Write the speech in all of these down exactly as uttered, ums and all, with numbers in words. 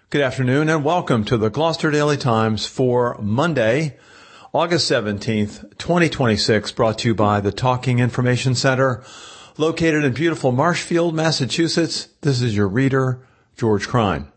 Good afternoon and welcome to the Gloucester Daily Times for Monday, August seventeenth, twenty twenty-six, brought to you by the Talking Information Center, located in beautiful Marshfield, Massachusetts. This is your reader, George Crine.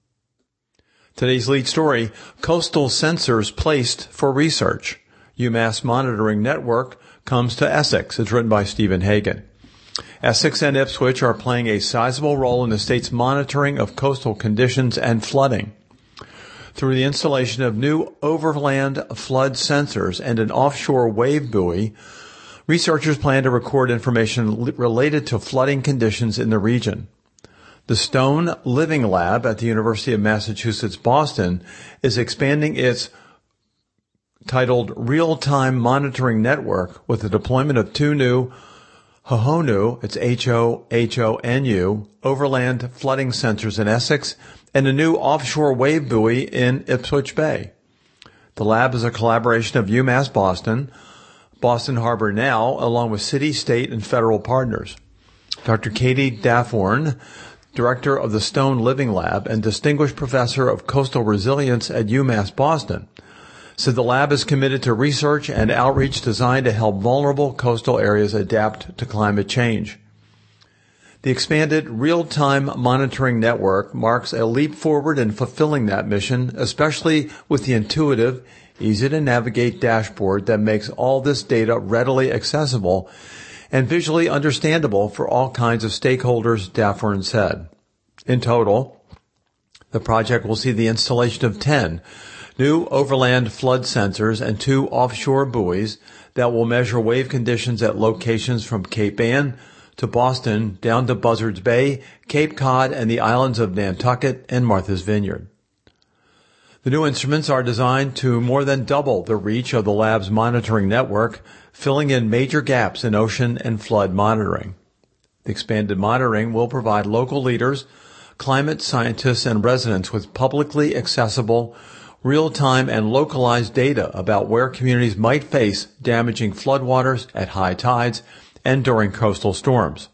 Today's lead story, Coastal Sensors Placed for Research. UMass Monitoring Network comes to Essex. It's written by Stephen Hagan. Essex and Ipswich are playing a sizable role in the state's monitoring of coastal conditions and flooding. Through the installation of new overland flood sensors and an offshore wave buoy, researchers plan to record information related to flooding conditions in the region. The Stone Living Lab at the University of Massachusetts Boston is expanding its titled Real-Time Monitoring Network with the deployment of two new Hohonu, it's H O H O N U, overland flooding sensors in Essex, and a new offshore wave buoy in Ipswich Bay. The lab is a collaboration of UMass Boston, Boston Harbor Now, along with city, state, and federal partners. Doctor Katie Dafford, director of the Stone Living Lab and distinguished professor of coastal resilience at UMass Boston, said the lab is committed to research and outreach designed to help vulnerable coastal areas adapt to climate change. The expanded real-time monitoring network marks a leap forward in fulfilling that mission, especially with the intuitive, easy-to-navigate dashboard that makes all this data readily accessible and visually understandable for all kinds of stakeholders, Dafford said. In total, the project will see the installation of ten new overland flood sensors and two offshore buoys that will measure wave conditions at locations from Cape Ann to Boston down to Buzzards Bay, Cape Cod, and the islands of Nantucket and Martha's Vineyard. The new instruments are designed to more than double the reach of the lab's monitoring network, filling in major gaps in ocean and flood monitoring. The expanded monitoring will provide local leaders, climate scientists, and residents with publicly accessible real-time and localized data about where communities might face damaging floodwaters at high tides and during coastal storms.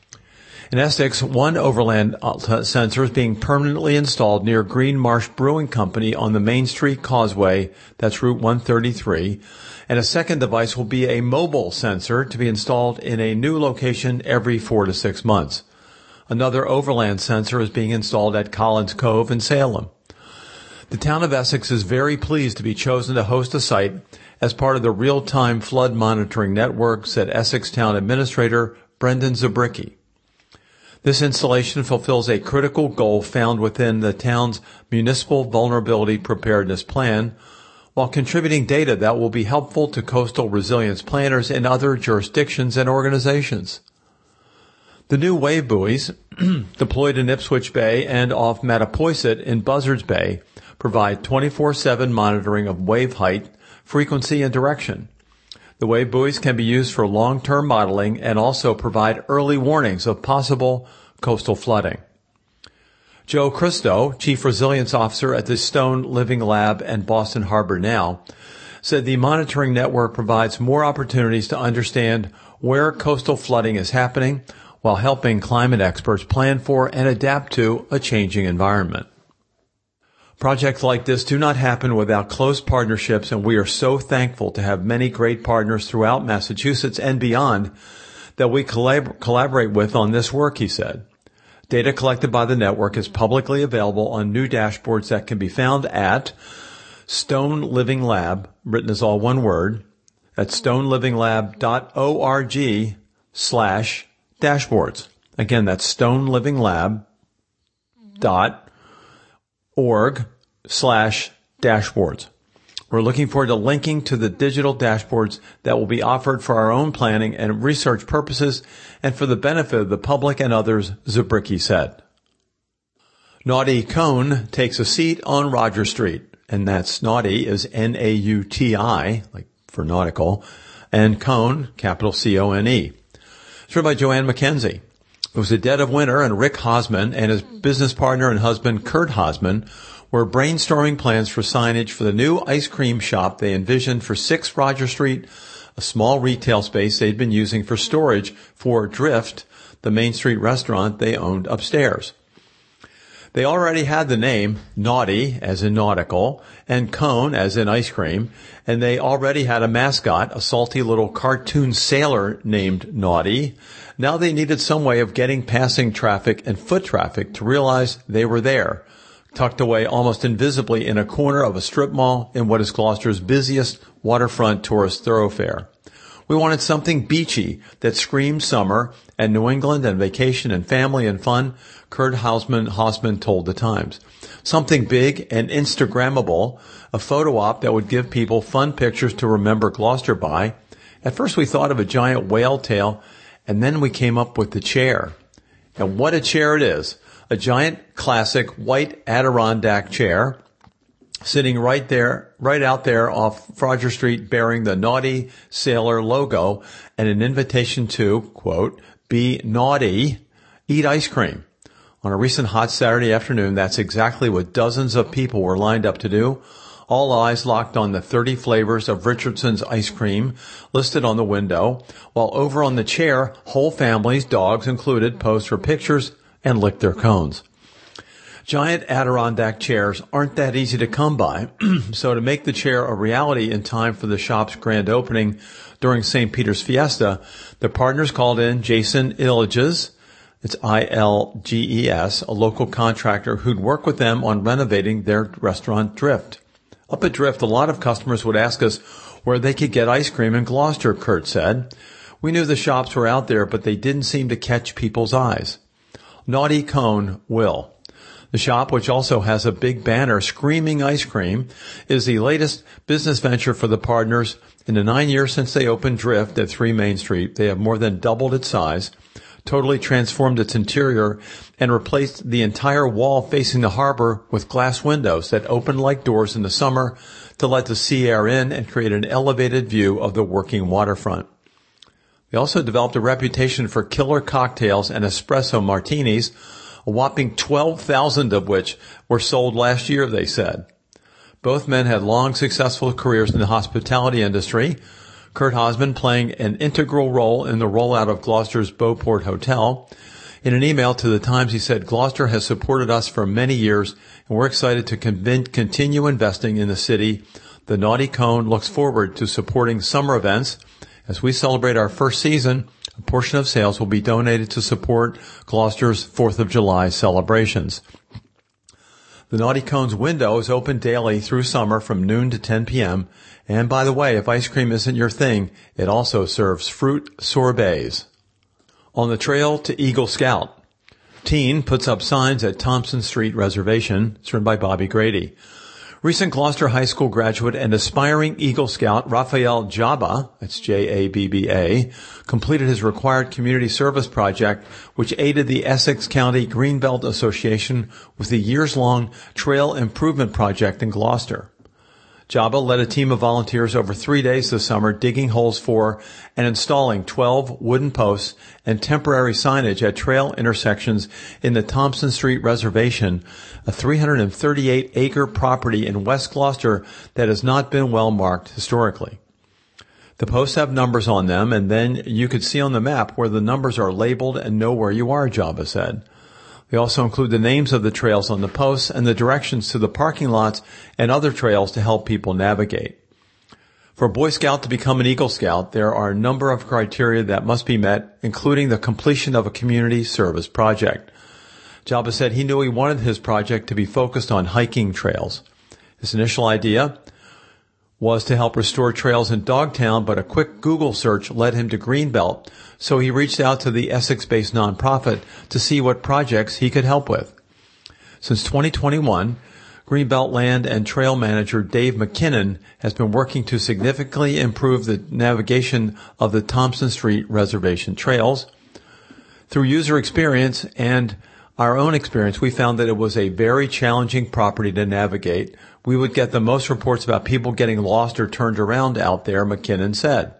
In Essex, one overland sensor is being permanently installed near Green Marsh Brewing Company on the Main Street Causeway, that's Route one thirty-three, and a second device will be a mobile sensor to be installed in a new location every four to six months. Another overland sensor is being installed at Collins Cove in Salem. The town of Essex is very pleased to be chosen to host the site as part of the real-time flood monitoring network, said Essex Town Administrator Brendan Zubricki. This installation fulfills a critical goal found within the town's Municipal Vulnerability Preparedness Plan, while contributing data that will be helpful to coastal resilience planners in other jurisdictions and organizations. The new wave buoys, deployed in Ipswich Bay and off Mattapoisett in Buzzards Bay, provide twenty-four seven monitoring of wave height, frequency, and direction. The wave buoys can be used for long-term modeling and also provide early warnings of possible coastal flooding. Joe Christo, Chief Resilience Officer at the Stone Living Lab and Boston Harbor Now, said the monitoring network provides more opportunities to understand where coastal flooding is happening while helping climate experts plan for and adapt to a changing environment. Projects like this do not happen without close partnerships, and we are so thankful to have many great partners throughout Massachusetts and beyond that we collab- collaborate with on this work, he said. Data collected by the network is publicly available on new dashboards that can be found at Stone Living Lab, written as all one word, at stonelivinglab.org slash dashboards. Again, that's stonelivinglab dot org slash dashboards. We're looking forward to linking to the digital dashboards that will be offered for our own planning and research purposes and for the benefit of the public and others, Zubricki said. Naughty Cone takes a seat on Roger Street, and that's Naughty is N A U T I, like for nautical, and Cone, capital C O N E. It's written by Joanne McKenzie. It was the dead of winter, and Rick Hosman and his business partner and husband, Kurt Hosman, were brainstorming plans for signage for the new ice cream shop they envisioned for six Roger Street, a small retail space they'd been using for storage for Drift, the Main Street restaurant they owned upstairs. They already had the name Naughty, as in nautical, and Cone, as in ice cream, and they already had a mascot, a salty little cartoon sailor named Naughty. Now they needed some way of getting passing traffic and foot traffic to realize they were there, tucked away almost invisibly in a corner of a strip mall in what is Gloucester's busiest waterfront tourist thoroughfare. We wanted something beachy that screamed summer and New England and vacation and family and fun, Kurt Hausman, Hausman told the Times. Something big and Instagrammable, a photo op that would give people fun pictures to remember Gloucester by. At first we thought of a giant whale tail, and then we came up with the chair. And what a chair it is. A giant classic white Adirondack chair, sitting right there, right out there off Froger Street, bearing the Naughty Sailor logo and an invitation to, quote, be naughty, eat ice cream. On a recent hot Saturday afternoon, that's exactly what dozens of people were lined up to do. All eyes locked on the thirty flavors of Richardson's ice cream listed on the window, while over on the chair, whole families, dogs included, posed for pictures and licked their cones. Giant Adirondack chairs aren't that easy to come by, so to make the chair a reality in time for the shop's grand opening during Saint Peter's Fiesta, the partners called in Jason Ilges, it's I L G E S, a local contractor who'd work with them on renovating their restaurant Drift. Up at Drift, a lot of customers would ask us where they could get ice cream in Gloucester, Kurt said. We knew the shops were out there, but they didn't seem to catch people's eyes. Naughty Cone will. The shop, which also has a big banner screaming ice cream, is the latest business venture for the partners. In the nine years since they opened Drift at three Main Street, they have more than doubled its size, totally transformed its interior, and replaced the entire wall facing the harbor with glass windows that open like doors in the summer to let the sea air in and create an elevated view of the working waterfront. They also developed a reputation for killer cocktails and espresso martinis, a whopping twelve thousand of which were sold last year, they said. Both men had long, successful careers in the hospitality industry, Kurt Hausman playing an integral role in the rollout of Gloucester's Beauport Hotel. In an email to the Times, he said, Gloucester has supported us for many years, and we're excited to con- continue investing in the city. The Naughty Cone looks forward to supporting summer events. As we celebrate our first season, a portion of sales will be donated to support Gloucester's fourth of July celebrations. The Naughty Cone's window is open daily through summer from noon to ten p.m. And by the way, if ice cream isn't your thing, it also serves fruit sorbets. On the trail to Eagle Scout, teen puts up signs at Thompson Street Reservation. It's written by Bobby Grady. Recent Gloucester High School graduate and aspiring Eagle Scout Raphael Jabba, that's J A B B A, completed his required community service project, which aided the Essex County Greenbelt Association with the years-long trail improvement project in Gloucester. Jabba led a team of volunteers over three days this summer digging holes for and installing twelve wooden posts and temporary signage at trail intersections in the Thompson Street Reservation, a three hundred thirty-eight acre property in West Gloucester that has not been well marked historically. The posts have numbers on them, and then you could see on the map where the numbers are labeled and know where you are, Jabba said. They also include the names of the trails on the posts and the directions to the parking lots and other trails to help people navigate. For a Boy Scout to become an Eagle Scout, there are a number of criteria that must be met, including the completion of a community service project. Jabba said he knew he wanted his project to be focused on hiking trails. His initial idea was to help restore trails in Dogtown, but a quick Google search led him to Greenbelt, so he reached out to the Essex-based nonprofit to see what projects he could help with. Since twenty twenty-one, Greenbelt Land and Trail Manager Dave McKinnon has been working to significantly improve the navigation of the Thompson Street Reservation trails. Through user experience and our own experience, we found that it was a very challenging property to navigate. We would get the most reports about people getting lost or turned around out there, McKinnon said.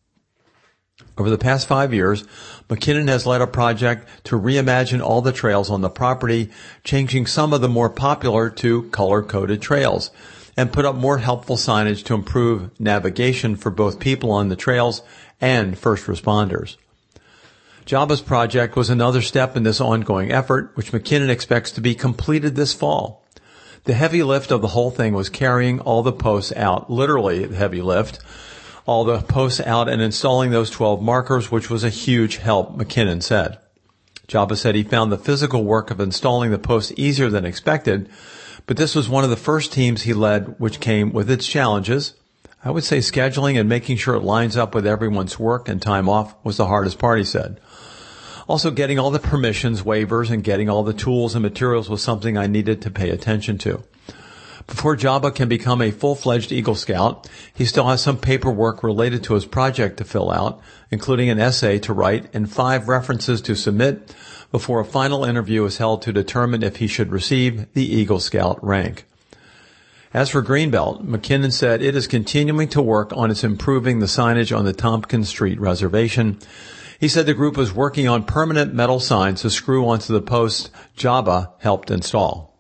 Over the past five years, McKinnon has led a project to reimagine all the trails on the property, changing some of the more popular to color-coded trails, and put up more helpful signage to improve navigation for both people on the trails and first responders. Jaba's project was another step in this ongoing effort, which McKinnon expects to be completed this fall. The heavy lift of the whole thing was carrying all the posts out, literally the heavy lift, all the posts out and installing those twelve markers, which was a huge help, McKinnon said. Jaba said he found the physical work of installing the posts easier than expected, but this was one of the first teams he led which came with its challenges. I would say scheduling and making sure it lines up with everyone's work and time off was the hardest part, he said. Also, getting all the permissions, waivers, and getting all the tools and materials was something I needed to pay attention to. Before Jaba can become a full-fledged Eagle Scout, he still has some paperwork related to his project to fill out, including an essay to write and five references to submit before a final interview is held to determine if he should receive the Eagle Scout rank. As for Greenbelt, McKinnon said it is continuing to work on its improving the signage on the Tompkins Street Reservation. He said the group was working on permanent metal signs to screw onto the posts Jaba helped install.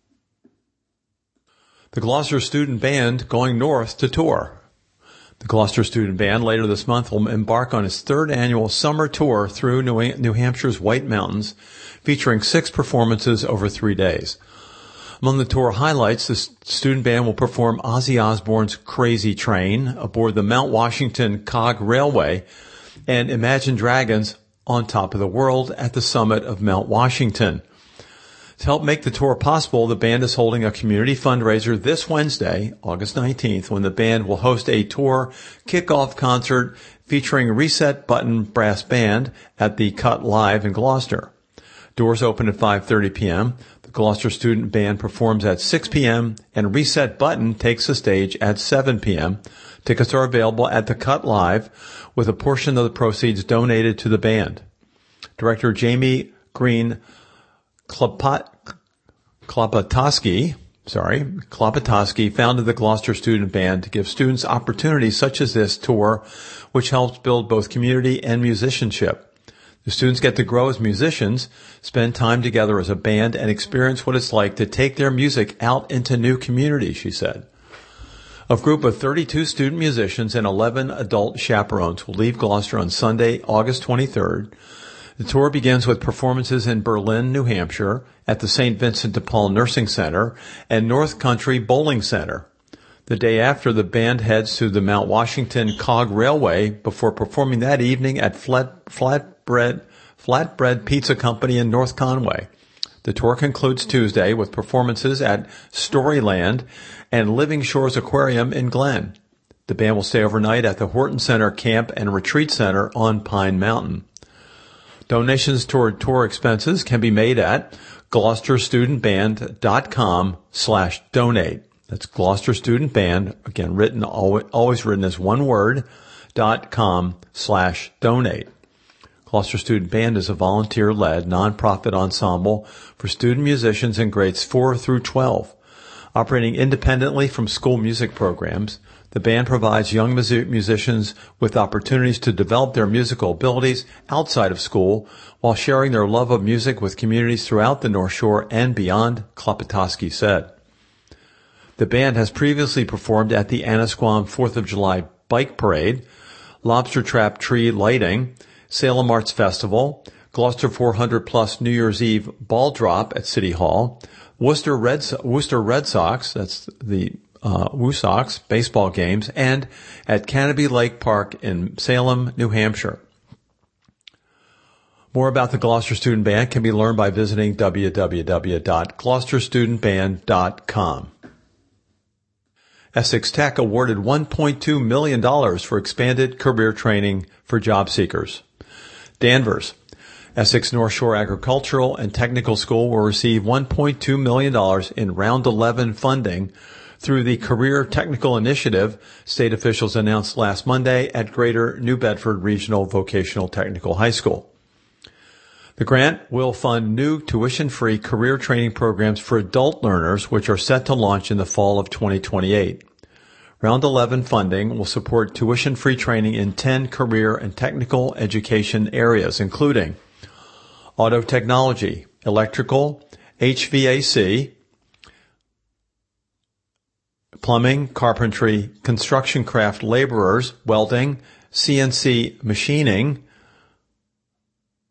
The Gloucester Student Band going north to tour. The Gloucester Student Band later this month will embark on its third annual summer tour through New Hampshire's White Mountains, featuring six performances over three days. Among the tour highlights, the student band will perform Ozzy Osbourne's Crazy Train aboard the Mount Washington Cog Railway and Imagine Dragons On Top of the World at the summit of Mount Washington. To help make the tour possible, the band is holding a community fundraiser this Wednesday, August nineteenth, when the band will host a tour kickoff concert featuring Reset Button Brass Band at the Cut Live in Gloucester. Doors open at five thirty p.m. The Gloucester Student Band performs at six p.m. and Reset Button takes the stage at seven p.m. Tickets are available at the Cut Live, with a portion of the proceeds donated to the band. Director Jamie Green Klopotowski, sorry, Klopotowski founded the Gloucester Student Band to give students opportunities such as this tour, which helps build both community and musicianship. The students get to grow as musicians, spend time together as a band, and experience what it's like to take their music out into new communities, she said. A group of thirty-two student musicians and eleven adult chaperones will leave Gloucester on Sunday, August twenty-third. The tour begins with performances in Berlin, New Hampshire, at the Saint Vincent de Paul Nursing Center and North Country Bowling Center. The day after, the band heads to the Mount Washington Cog Railway before performing that evening at Flat, Flatbread, Flatbread Pizza Company in North Conway. The tour concludes Tuesday with performances at Storyland and Living Shores Aquarium in Glen. The band will stay overnight at the Horton Center Camp and Retreat Center on Pine Mountain. Donations toward tour expenses can be made at gloucesterstudentband.com slash donate. That's Gloucester Student Band, again, written, always written as one word, dot com slash donate. Gloucester Student Band is a volunteer-led, nonprofit ensemble for student musicians in grades four through twelve. Operating independently from school music programs, the band provides young musicians with opportunities to develop their musical abilities outside of school while sharing their love of music with communities throughout the North Shore and beyond, Klopotowski said. The band has previously performed at the Annisquam fourth of July Bike Parade, Lobster Trap Tree Lighting, Salem Arts Festival, Gloucester four hundred plus New Year's Eve Ball Drop at City Hall, Worcester Red, Worcester Red Sox, that's the uh, Woo Sox, baseball games, and at Canopy Lake Park in Salem, New Hampshire. More about the Gloucester Student Band can be learned by visiting w w w dot gloucester student band dot com. Essex Tech awarded one point two million dollars for expanded career training for job seekers. Danvers. Essex North Shore Agricultural and Technical School will receive one point two million dollars in Round eleven funding through the Career Technical Initiative, state officials announced last Monday at Greater New Bedford Regional Vocational Technical High School. The grant will fund new tuition-free career training programs for adult learners, which are set to launch in the fall of twenty twenty-eight. Round eleven funding will support tuition-free training in ten career and technical education areas, including auto technology, electrical, H V A C, plumbing, carpentry, construction craft laborers, welding, C N C machining,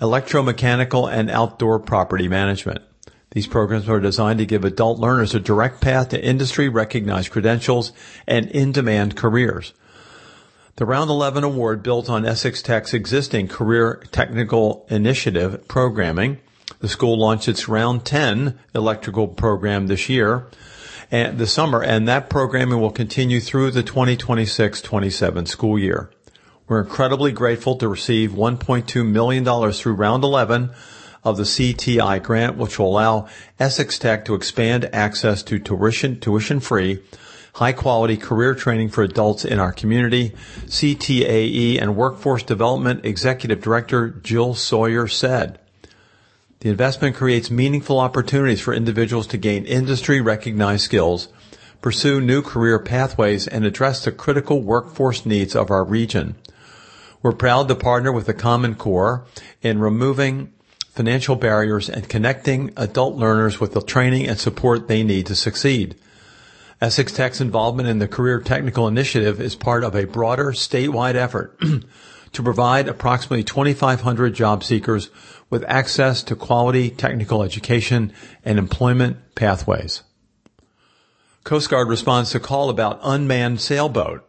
electromechanical, and outdoor property management. These programs are designed to give adult learners a direct path to industry-recognized credentials and in-demand careers. The Round eleven Award builds on Essex Tech's existing Career Technical Initiative programming. The school launched its Round ten electrical program this year, and this summer, and that programming will continue through the twenty twenty-six twenty-seven school year. We're incredibly grateful to receive one point two million dollars through Round eleven of the C T I grant, which will allow Essex Tech to expand access to tuition, tuition-free, high-quality career training for adults in our community, C T A E and Workforce Development Executive Director Jill Sawyer said. The investment creates meaningful opportunities for individuals to gain industry-recognized skills, pursue new career pathways, and address the critical workforce needs of our region. We're proud to partner with the Common Core in removing financial barriers and connecting adult learners with the training and support they need to succeed. Essex Tech's involvement in the Career Technical Initiative is part of a broader statewide effort to provide approximately twenty-five hundred job seekers with access to quality technical education and employment pathways. Coast Guard responds to call about unmanned sailboat.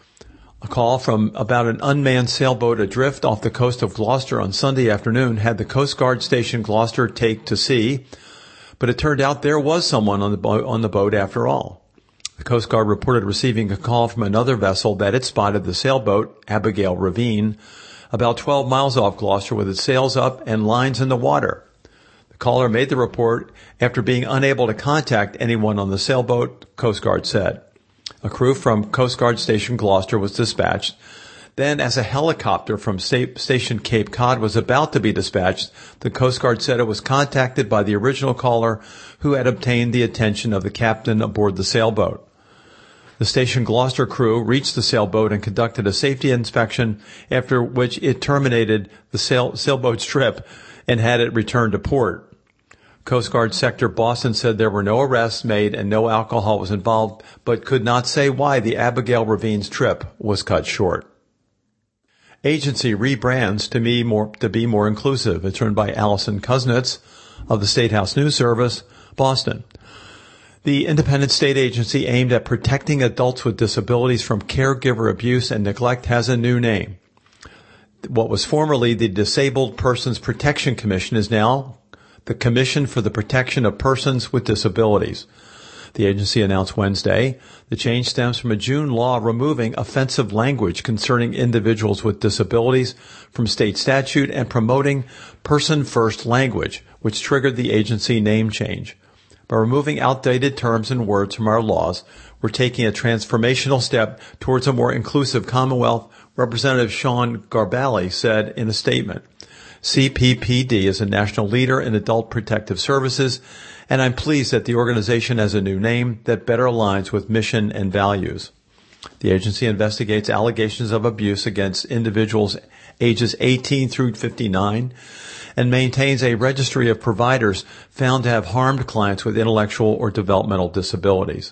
A call from about an unmanned sailboat adrift off the coast of Gloucester on Sunday afternoon had the Coast Guard station Gloucester take to sea, but it turned out there was someone on the boat, on the boat after all. The Coast Guard reported receiving a call from another vessel that it spotted the sailboat, Abigail Ravine, about twelve miles off Gloucester with its sails up and lines in the water. The caller made the report after being unable to contact anyone on the sailboat, Coast Guard said. A crew from Coast Guard Station Gloucester was dispatched. Then, as a helicopter from Station Cape Cod was about to be dispatched, the Coast Guard said it was contacted by the original caller who had obtained the attention of the captain aboard the sailboat. The Station Gloucester crew reached the sailboat and conducted a safety inspection, after which it terminated the sail, sailboat's trip and had it returned to port. Coast Guard Sector Boston said there were no arrests made and no alcohol was involved, but could not say why the Abigail Ravine's trip was cut short. Agency rebrands to be more, to be more inclusive. It's run by Allison Kuznets of the State House News Service, Boston. The independent state agency aimed at protecting adults with disabilities from caregiver abuse and neglect has a new name. What was formerly the Disabled Persons Protection Commission is now the Commission for the Protection of Persons with Disabilities. The agency announced Wednesday the change stems from a June law removing offensive language concerning individuals with disabilities from state statute and promoting person-first language, which triggered the agency name change. By removing outdated terms and words from our laws, we're taking a transformational step towards a more inclusive Commonwealth, Representative Sean Garbali said in a statement. C P P D is a national leader in adult protective services, and I'm pleased that the organization has a new name that better aligns with mission and values. The agency investigates allegations of abuse against individuals ages eighteen through fifty-nine and maintains a registry of providers found to have harmed clients with intellectual or developmental disabilities.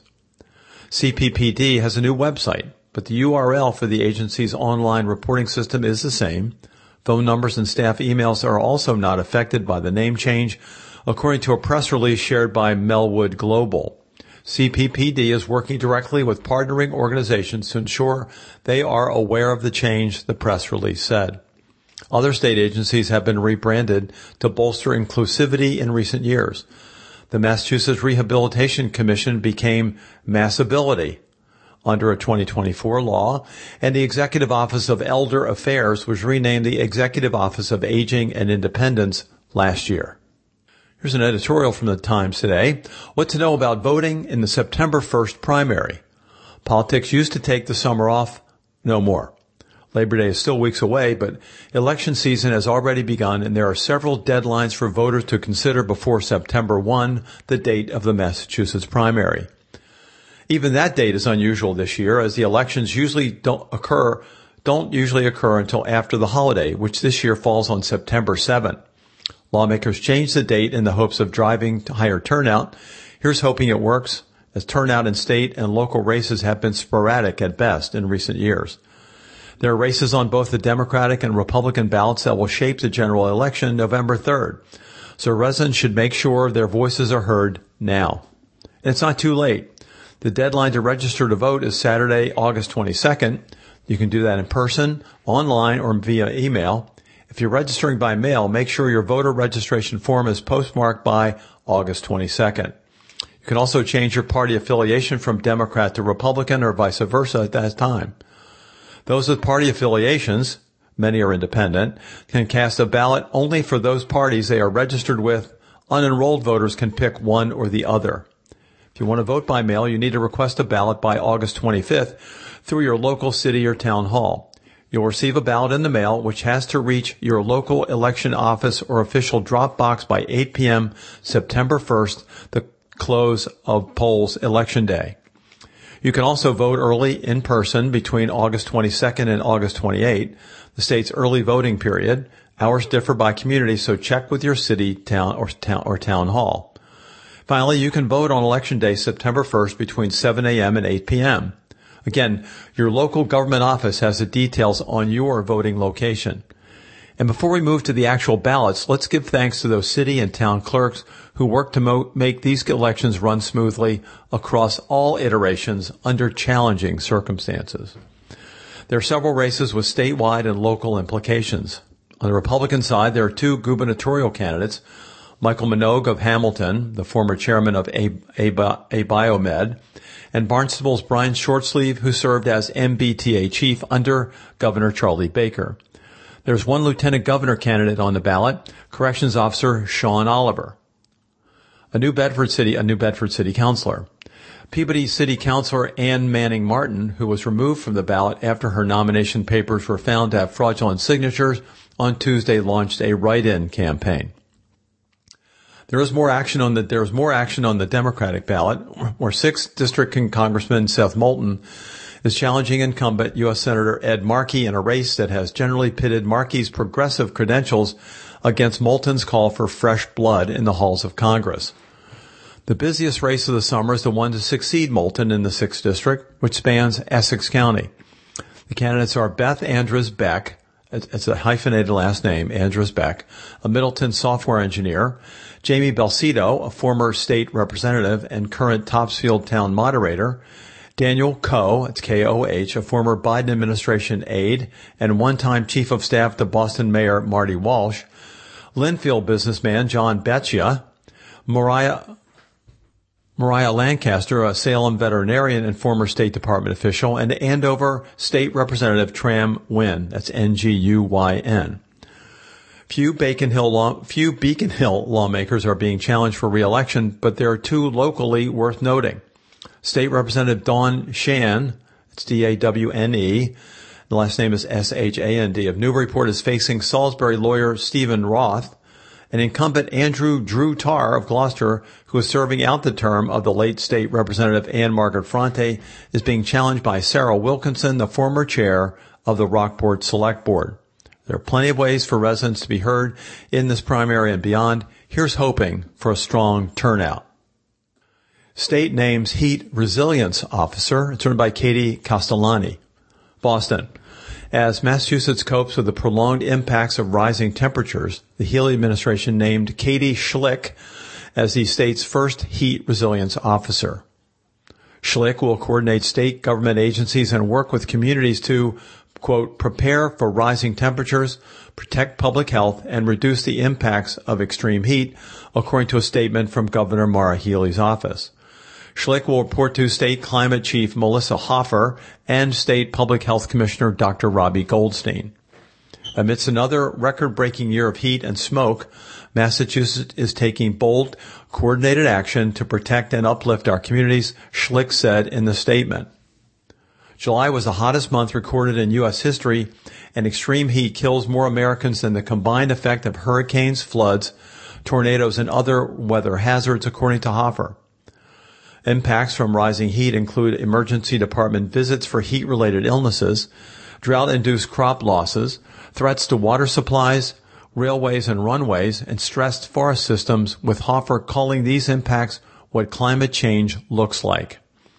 C P P D has a new website, but the U R L for the agency's online reporting system is the same. Phone numbers and staff emails are also not affected by the name change, according to a press release shared by Melwood Global. C P P D is working directly with partnering organizations to ensure they are aware of the change, the press release said. Other state agencies have been rebranded to bolster inclusivity in recent years. The Massachusetts Rehabilitation Commission became Massability under a twenty twenty-four law, and the Executive Office of Elder Affairs was renamed the Executive Office of Aging and Independence last year. Here's an editorial from the Times today. What to know about voting in the September first primary. Politics used to take the summer off, no more. Labor Day is still weeks away, but election season has already begun, and there are several deadlines for voters to consider before September first, the date of the Massachusetts primary. Even that date is unusual this year, as the elections usually don't occur, don't usually occur until after the holiday, which this year falls on September seventh. Lawmakers changed the date in the hopes of driving to higher turnout. Here's hoping it works, as turnout in state and local races have been sporadic at best in recent years. There are races on both the Democratic and Republican ballots that will shape the general election November third. So residents should make sure their voices are heard now. And it's not too late. The deadline to register to vote is Saturday, August twenty-second. You can do that in person, online, or via email. If you're registering by mail, make sure your voter registration form is postmarked by August twenty-second. You can also change your party affiliation from Democrat to Republican or vice versa at that time. Those with party affiliations, many are independent, can cast a ballot only for those parties they are registered with. Unenrolled voters can pick one or the other. If you want to vote by mail, you need to request a ballot by August twenty-fifth through your local city or town hall. You'll receive a ballot in the mail, which has to reach your local election office or official drop box by eight p.m. September first, the close of polls election day. You can also vote early in person between August twenty-second and August twenty-eighth, the state's early voting period. Hours differ by community, so check with your city, town, or town, or town hall. Finally, you can vote on Election Day, September first, between seven a.m. and eight p.m. Again, your local government office has the details on your voting location. And before we move to the actual ballots, let's give thanks to those city and town clerks who work to mo- make these elections run smoothly across all iterations under challenging circumstances. There are several races with statewide and local implications. On the Republican side, there are two gubernatorial candidates, Michael Minogue of Hamilton, the former chairman of A- A- A- Biomed, and Barnstable's Brian Shortsleeve, who served as M B T A chief under Governor Charlie Baker. There's one lieutenant governor candidate on the ballot, Corrections Officer Sean Oliver. A New Bedford City, a New Bedford City councilor. Peabody City Councilor Ann Manning Martin, who was removed from the ballot after her nomination papers were found to have fraudulent signatures, on Tuesday launched a write-in campaign. There is more action on the, there is more action on the Democratic ballot, where sixth District Congressman Seth Moulton is challenging incumbent U S Senator Ed Markey in a race that has generally pitted Markey's progressive credentials against Moulton's call for fresh blood in the halls of Congress. The busiest race of the summer is the one to succeed Moulton in the sixth District, which spans Essex County. The candidates are Beth Andrews Beck, it's a hyphenated last name, Andrews Beck, a Middleton software engineer, Jamie Belcito, a former state representative and current Topsfield town moderator, Daniel Koh, it's K O H, a former Biden administration aide and one-time chief of staff to Boston Mayor Marty Walsh, Linfield businessman John Beccia, Mariah, Mariah Lancaster, a Salem veterinarian and former State Department official, and Andover State Representative Tram Nguyen, that's N G U Y N. Few Beacon Hill law, few Beacon Hill lawmakers are being challenged for re-election, but there are two locally worth noting. State Representative Dawn Shan, it's D A W N E, the last name is S H A N D, of Newburyport, is facing Salisbury lawyer Stephen Roth, and incumbent Andrew Drew Tarr of Gloucester, who is serving out the term of the late State Representative Ann Margaret Fronte, is being challenged by Sarah Wilkinson, the former chair of the Rockport Select Board. There are plenty of ways for residents to be heard in this primary and beyond. Here's hoping for a strong turnout. State names Heat Resilience Officer. It's written by Katie Castellani. Boston. As Massachusetts copes with the prolonged impacts of rising temperatures, the Healey administration named Katie Schlick as the state's first heat resilience officer. Schlick will coordinate state government agencies and work with communities to, quote, prepare for rising temperatures, protect public health, and reduce the impacts of extreme heat, according to a statement from Governor Maura Healey's office. Schlick will report to State Climate Chief Melissa Hoffer and State Public Health Commissioner Doctor Robbie Goldstein. Amidst another record-breaking year of heat and smoke, Massachusetts is taking bold, coordinated action to protect and uplift our communities, Schlick said in the statement. July was the hottest month recorded in U S history, and extreme heat kills more Americans than the combined effect of hurricanes, floods, tornadoes, and other weather hazards, according to Hoffer. Impacts from rising heat include emergency department visits for heat-related illnesses, drought-induced crop losses, threats to water supplies, railways and runways, and stressed forest systems, with Hoffer calling these impacts what climate change looks like.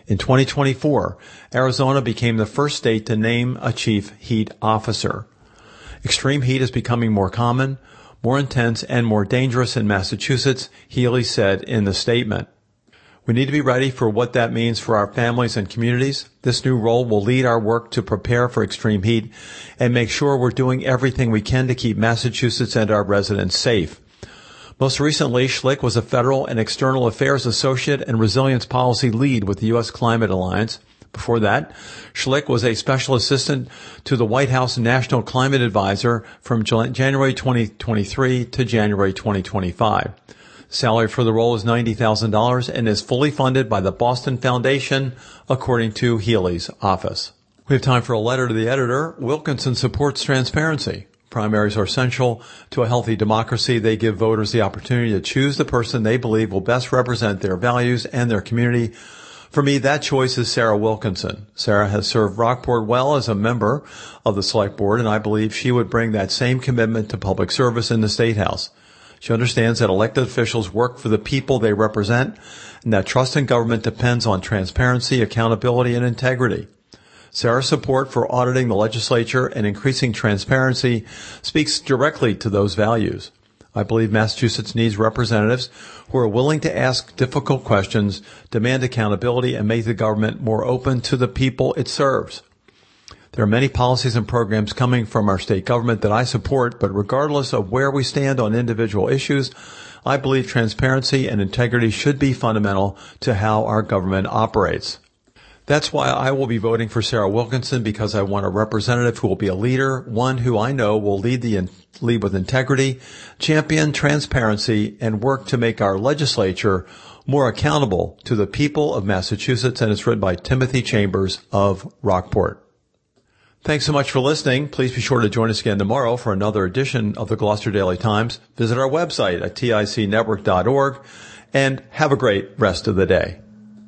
In twenty twenty-four, Arizona became the first state to name a chief heat officer. Extreme heat is becoming more common, more intense, and more dangerous in Massachusetts, Healy said in the statement. We need to be ready for what that means for our families and communities. This new role will lead our work to prepare for extreme heat and make sure we're doing everything we can to keep Massachusetts and our residents safe. Most recently, Schlick was a federal and external affairs associate and resilience policy lead with the U S Climate Alliance. Before that, Schlick was a special assistant to the White House National Climate Advisor from January twenty twenty-three to January twenty twenty-five. Salary for the role is ninety thousand dollars and is fully funded by the Boston Foundation, according to Healy's office. We have time for a letter to the editor. Wilkinson supports transparency. Primaries are essential to a healthy democracy. They give voters the opportunity to choose the person they believe will best represent their values and their community. For me, that choice is Sarah Wilkinson. Sarah has served Rockport well as a member of the Select Board, and I believe she would bring that same commitment to public service in the State House. She understands that elected officials work for the people they represent, and that trust in government depends on transparency, accountability, and integrity. Sarah's support for auditing the legislature and increasing transparency speaks directly to those values. I believe Massachusetts needs representatives who are willing to ask difficult questions, demand accountability, and make the government more open to the people it serves. There are many policies and programs coming from our state government that I support, but regardless of where we stand on individual issues, I believe transparency and integrity should be fundamental to how our government operates. That's why I will be voting for Sarah Wilkinson, because I want a representative who will be a leader, one who I know will lead the lead with integrity, champion transparency, and work to make our legislature more accountable to the people of Massachusetts. And it's written by Timothy Chambers of Rockport. Thanks so much for listening. Please be sure to join us again tomorrow for another edition of the Gloucester Daily Times. Visit our website at tic network dot org and have a great rest of the day.